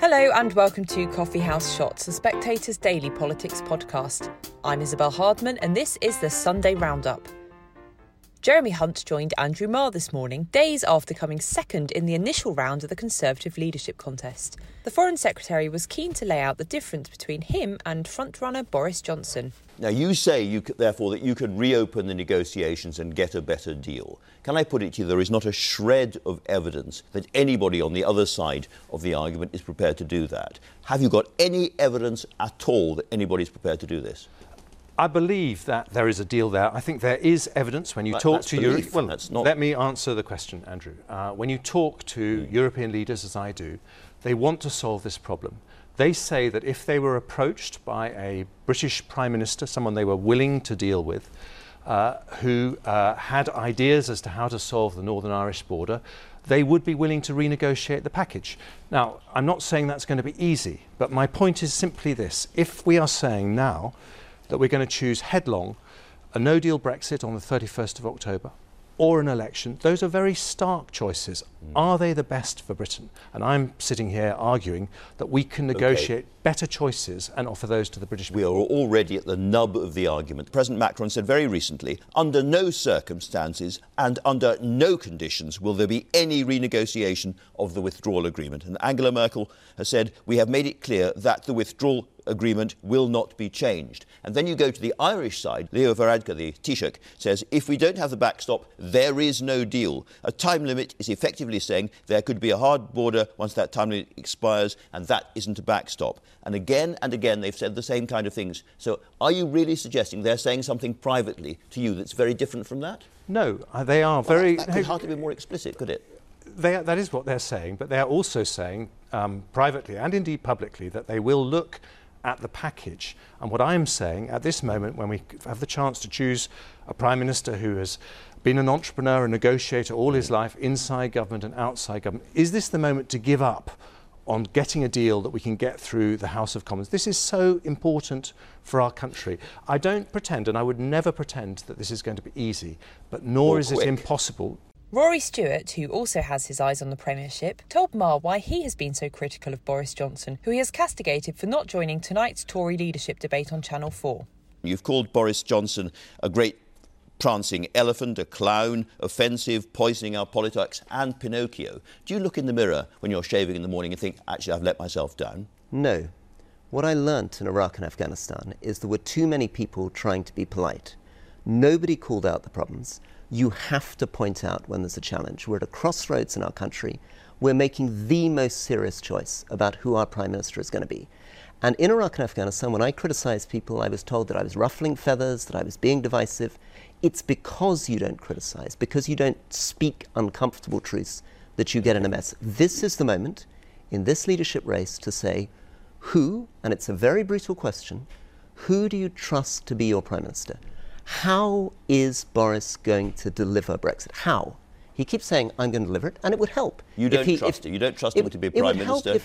Hello and welcome to Coffee House Shots, the Spectator's daily politics podcast. I'm Isabel Hardman and this is the Sunday Roundup. Jeremy Hunt joined Andrew Marr this morning, days after coming second in the initial round of the Conservative leadership contest. The Foreign Secretary was keen to lay out the difference between him and frontrunner Boris Johnson. Now, you say, therefore, that you could reopen the negotiations and get a better deal. Can I put it to you, there is not a shred of evidence that anybody on the other side of the argument is prepared to do that. Have you got any evidence at all that anybody is prepared to do this? I believe that there is a deal there. I think there is evidence when you talk to Europe. Well, let me answer the question, Andrew. When you talk to European leaders, as I do, they want to solve this problem. They say that if they were approached by a British Prime Minister, someone they were willing to deal with, who had ideas as to how to solve the Northern Irish border, they would be willing to renegotiate the package. Now, I'm not saying that's going to be easy, but my point is simply this. If we are saying now that we're going to choose headlong a no-deal Brexit on the 31st of October or an election, those are very stark choices. Are they the best for Britain? And I'm sitting here arguing that we can negotiate better choices and offer those to the British people. We are already at the nub of the argument. President Macron said very recently, under no circumstances and under no conditions will there be any renegotiation of the withdrawal agreement. And Angela Merkel has said, we have made it clear that the withdrawal agreement will not be changed. And then you go to the Irish side. Leo Varadkar, the Taoiseach, says if we don't have the backstop, there is no deal. A time limit is effectively saying there could be a hard border once that time limit expires, and that isn't a backstop. And again they've said the same kind of things. So are you really suggesting they're saying something privately to you that's very different from that? No, they are very... That could hardly be more explicit, could it? That is what they're saying, but they're also saying privately and indeed publicly that they will look at the package. And what I'm saying at this moment, when we have the chance to choose a Prime Minister who has been an entrepreneur and negotiator all his life, inside government and outside government, is this the moment to give up on getting a deal that we can get through the House of Commons? This is so important for our country. I don't pretend, and I would never pretend, that this is going to be easy, but nor is it impossible. Rory Stewart, who also has his eyes on the Premiership, told Marr why he has been so critical of Boris Johnson, who he has castigated for not joining tonight's Tory leadership debate on Channel 4. You've called Boris Johnson a great prancing elephant, a clown, offensive, poisoning our politics, and Pinocchio. Do you look in the mirror when you're shaving in the morning and think, actually, I've let myself down? No. What I learnt in Iraq and Afghanistan is there were too many people trying to be polite. Nobody called out the problems. You have to point out when there's a challenge. We're at a crossroads in our country. We're making the most serious choice about who our Prime Minister is going to be. And in Iraq and Afghanistan, when I criticised people, I was told that I was ruffling feathers, that I was being divisive. It's because you don't criticise, because you don't speak uncomfortable truths, that you get in a mess. This is the moment in this leadership race to say who, and it's a very brutal question, who do you trust to be your Prime Minister? How is Boris going to deliver Brexit? How? He keeps saying, I'm going to deliver it, and it would help. You don't trust him? You don't trust him to be Prime Minister?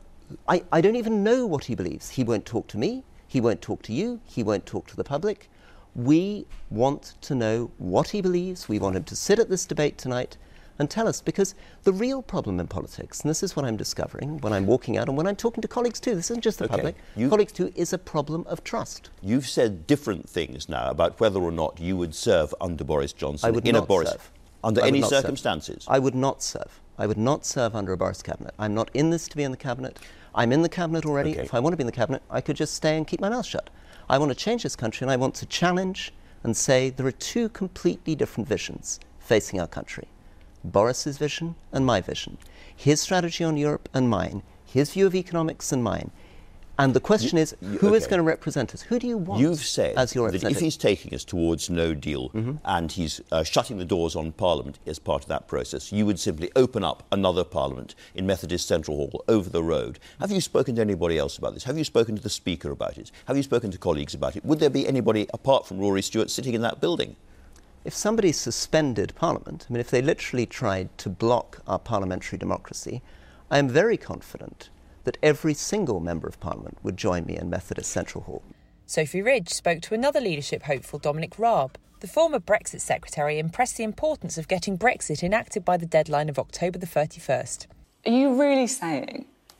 I don't even know what he believes. He won't talk to me. He won't talk to you. He won't talk to the public. We want to know what he believes. We want him to sit at this debate tonight and tell us, because the real problem in politics, and this is what I'm discovering when I'm walking out and when I'm talking to colleagues too, this isn't just the public, colleagues too, is a problem of trust. You've said different things now about whether or not you would serve under Boris Johnson. I would not serve. Under any circumstances? I would not serve. I would not serve under a Boris cabinet. I'm not in this to be in the cabinet. I'm in the cabinet already. If I want to be in the cabinet, I could just stay and keep my mouth shut. I want to change this country, and I want to challenge and say there are two completely different visions facing our country. Boris's vision and my vision. His strategy on Europe and mine. His view of economics and mine. And the question is, who is going to represent us? Who do you want You've said as your that representative? if he's taking us towards no deal and he's shutting the doors on Parliament as part of that process, you would simply open up another Parliament in Methodist Central Hall over the road. Have you spoken to anybody else about this? Have you spoken to the Speaker about it? Have you spoken to colleagues about it? Would there be anybody apart from Rory Stewart sitting in that building? If somebody suspended Parliament, if they literally tried to block our parliamentary democracy, I am very confident that every single Member of Parliament would join me in Methodist Central Hall. Sophie Ridge spoke to another leadership hopeful, Dominic Raab. The former Brexit Secretary impressed the importance of getting Brexit enacted by the deadline of October the 31st. Are you really saying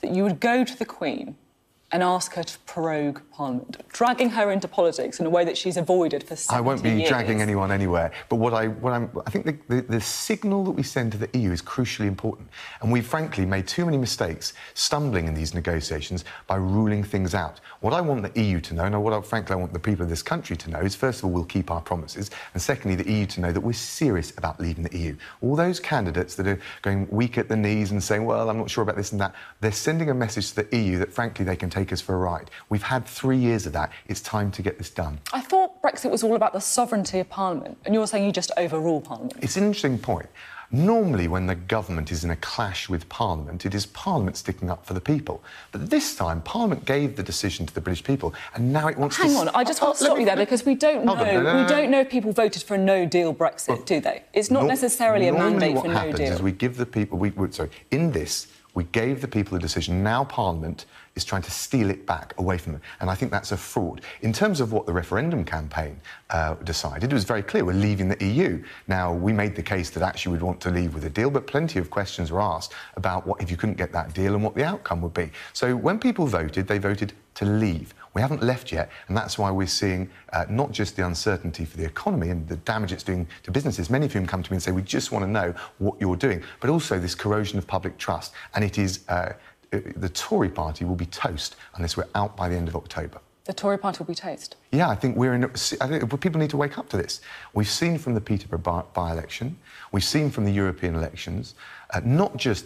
that you would go to the Queen and ask her to prorogue Parliament, dragging her into politics in a way that she's avoided for 70 years. I won't be dragging anyone anywhere, but I think the signal that we send to the EU is crucially important. And we've frankly made too many mistakes stumbling in these negotiations by ruling things out. What I want the EU to know, and what I want the people of this country to know, is first of all, we'll keep our promises, and secondly, the EU to know that we're serious about leaving the EU. All those candidates that are going weak at the knees and saying, well, I'm not sure about this and that, they're sending a message to the EU that frankly they can take us for a ride. We've had 3 years of that. It's time to get this done. I thought Brexit was all about the sovereignty of Parliament, and you're saying you just overrule Parliament. It's an interesting point. Normally, when the government is in a clash with Parliament, it is Parliament sticking up for the people. But this time, Parliament gave the decision to the British people, and now it wants to... Hang on, I just want to stop you there, because we don't know. We don't know if people voted for a no-deal Brexit, do they? It's not necessarily a mandate for no deal. What happens is we give the people... in this, we gave the people a decision. Now Parliament is trying to steal it back away from them. And I think that's a fraud. In terms of what the referendum campaign decided, it was very clear we're leaving the EU. Now, we made the case that actually we'd want to leave with a deal, but plenty of questions were asked about what if you couldn't get that deal and what the outcome would be. So when people voted, they voted to leave. We haven't left yet, and that's why we're seeing not just the uncertainty for the economy and the damage it's doing to businesses, many of whom come to me and say, we just want to know what you're doing, but also this corrosion of public trust. And it is... the Tory party will be toast unless we're out by the end of October. The Tory party will be toast? Yeah, I think people need to wake up to this. We've seen from the Peterborough by-election, we've seen from the European elections, not just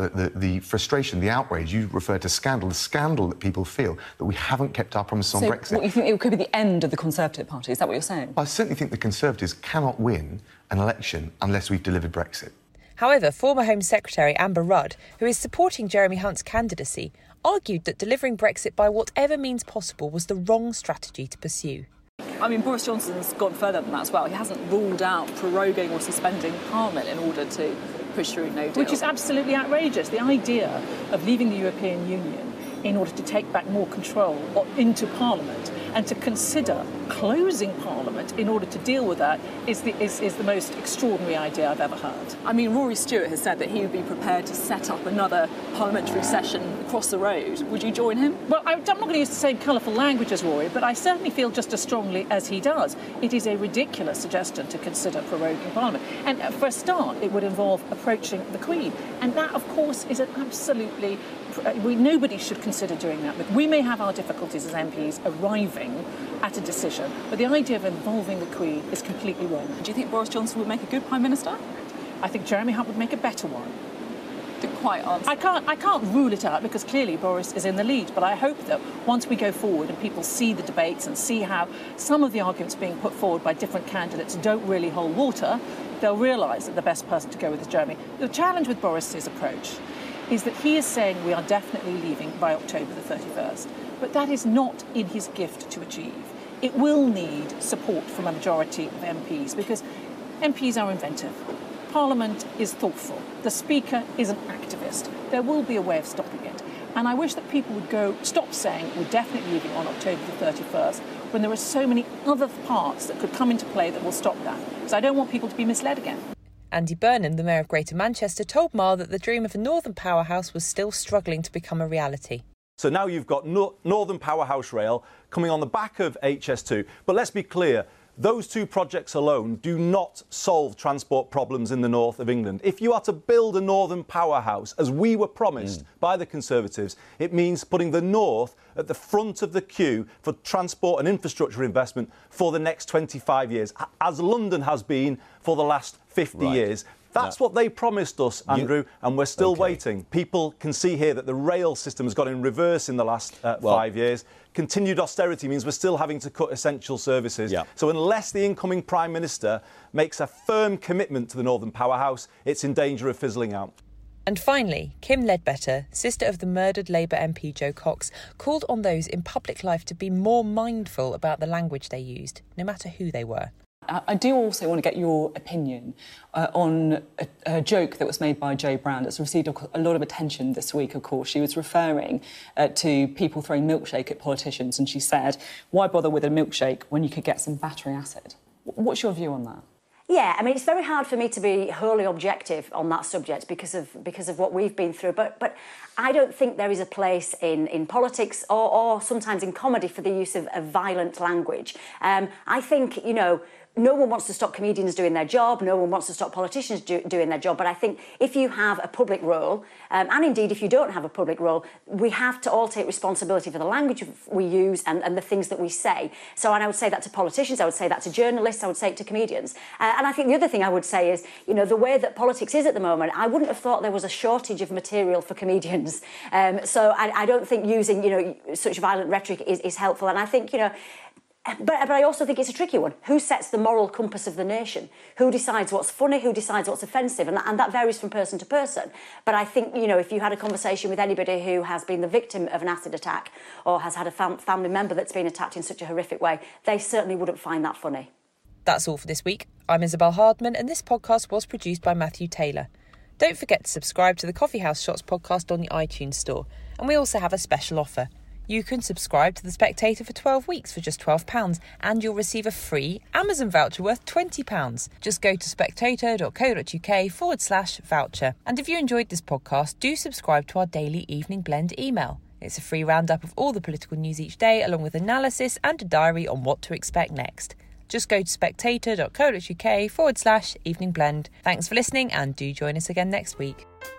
the frustration, the outrage, you refer to scandal, the scandal that people feel that we haven't kept our promises on Brexit. So you think it could be the end of the Conservative Party? Is that what you're saying? I certainly think the Conservatives cannot win an election unless we've delivered Brexit. However, former Home Secretary Amber Rudd, who is supporting Jeremy Hunt's candidacy, argued that delivering Brexit by whatever means possible was the wrong strategy to pursue. I mean, Boris Johnson's gone further than that as well. He hasn't ruled out proroguing or suspending Parliament in order to push through no deal. Which is absolutely outrageous. The idea of leaving the European Union in order to take back more control into Parliament and to consider closing Parliament in order to deal with that is the most extraordinary idea I've ever heard. I mean, Rory Stewart has said that he would be prepared to set up another parliamentary session across the road. Would you join him? Well, I'm not going to use the same colourful language as Rory, but I certainly feel just as strongly as he does. It is a ridiculous suggestion to consider proroguing Parliament. And for a start, it would involve approaching the Queen. And that, of course, is an absolutely... nobody should consider doing that. But we may have our difficulties as MPs arriving at a decision, but the idea of involving the Queen is completely wrong. Do you think Boris Johnson would make a good Prime Minister? I think Jeremy Hunt would make a better one. Didn't quite answer. I can't rule it out because clearly Boris is in the lead, but I hope that once we go forward and people see the debates and see how some of the arguments being put forward by different candidates don't really hold water, they'll realise that the best person to go with is Jeremy. The challenge with Boris's approach is that he is saying we are definitely leaving by October the 31st. But that is not in his gift to achieve. It will need support from a majority of MPs because MPs are inventive. Parliament is thoughtful. The Speaker is an activist. There will be a way of stopping it. And I wish that people would stop saying we're definitely leaving on October the 31st when there are so many other parts that could come into play that will stop that. Because I don't want people to be misled again. Andy Burnham, the Mayor of Greater Manchester, told Marr that the dream of a Northern powerhouse was still struggling to become a reality. So now you've got Northern Powerhouse Rail coming on the back of HS2. But let's be clear, those two projects alone do not solve transport problems in the north of England. If you are to build a Northern powerhouse, as we were promised by the Conservatives, it means putting the north at the front of the queue for transport and infrastructure investment for the next 25 years, as London has been for the last 50 years. That's what they promised us, Andrew, and we're still waiting. People can see here that the rail system has gone in reverse in the last 5 years. Continued austerity means we're still having to cut essential services. So unless the incoming Prime Minister makes a firm commitment to the Northern powerhouse, it's in danger of fizzling out. And finally, Kim Ledbetter, sister of the murdered Labour MP Jo Cox, called on those in public life to be more mindful about the language they used, no matter who they were. I do also want to get your opinion on a joke that was made by Jo Brand. It's received a lot of attention this week, of course. She was referring to people throwing milkshake at politicians, and she said, why bother with a milkshake when you could get some battery acid? What's your view on that? Yeah, I mean, it's very hard for me to be wholly objective on that subject because of what we've been through. But I don't think there is a place in politics or sometimes in comedy for the use of violent language. I think, no one wants to stop comedians doing their job. No one wants to stop politicians doing their job. But I think if you have a public role, and indeed if you don't have a public role, we have to all take responsibility for the language we use and the things that we say. So, and I would say that to politicians, I would say that to journalists, I would say it to comedians. And I think the other thing I would say is, the way that politics is at the moment, I wouldn't have thought there was a shortage of material for comedians. So I don't think using, such violent rhetoric is helpful. And I think, But I also think it's a tricky one. Who sets the moral compass of the nation? Who decides what's funny? Who decides what's offensive? And that varies from person to person. But I think, if you had a conversation with anybody who has been the victim of an acid attack or has had a family member that's been attacked in such a horrific way, they certainly wouldn't find that funny. That's all for this week. I'm Isabel Hardman, and this podcast was produced by Matthew Taylor. Don't forget to subscribe to the Coffee House Shots podcast on the iTunes store. And we also have a special offer. You can subscribe to The Spectator for 12 weeks for just £12 and you'll receive a free Amazon voucher worth £20. Just go to spectator.co.uk/voucher. And if you enjoyed this podcast, do subscribe to our daily Evening Blend email. It's a free roundup of all the political news each day, along with analysis and a diary on what to expect next. Just go to spectator.co.uk/eveningblend. Thanks for listening and do join us again next week.